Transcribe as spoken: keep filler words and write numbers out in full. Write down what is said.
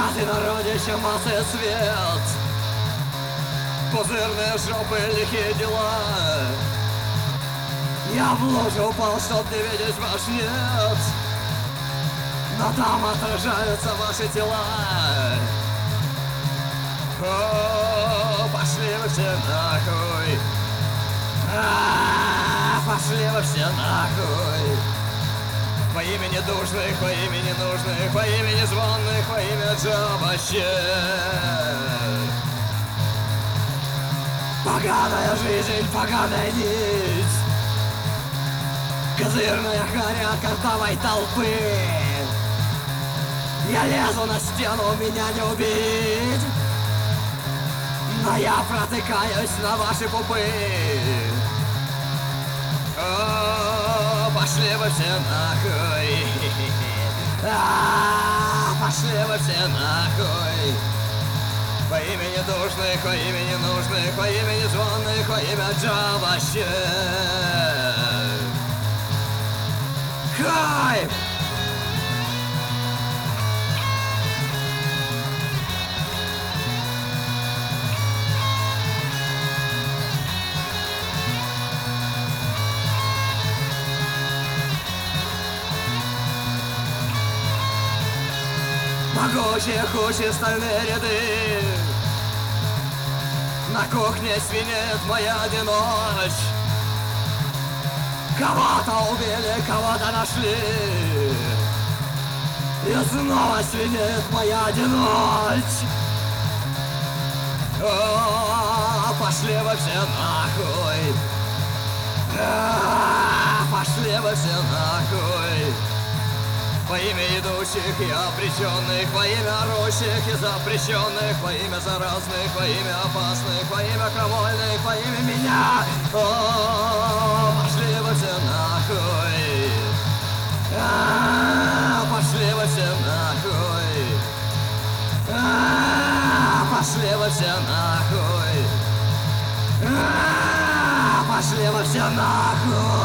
Маты народища, маты свет, пузырные жопы, лихие дела. Я в лужу упал, чтоб не видеть ваш нет, но там отражаются ваши тела. О, пошли вы все нахуй. А, пошли вы все нахуй. Во имя недужных, во имя ненужных, во имя незваных, во имя джабащих. Поганая жизнь, поганая нить, козырная харя картавой толпы. Я лезу на стену, меня не убить, но я протыкаюсь на ваши пупы. О, пошли вы все нахуй. А, пошли вы все нахуй. Во имя недужных, во имя ненужных, во имя незваных, во имя джабащих. Хайп! Могучие хучи стальные ряды, на кухне свинеет моя ночь. Кого-то убили, кого-то нашли, и снова свинеет моя ночь. О, пошли вы все нахуй. А, пошли вы все нахуй. Во имя идущих и обреченных, во имя орущих и запрещенных, во имя заразных, во имя опасных, во имя крамольных, во имя меня. О, пошли вы все нахуй. А, пошли вы все нахуй. А, пошли вы все нахуй. А, пошли вы все нахуй.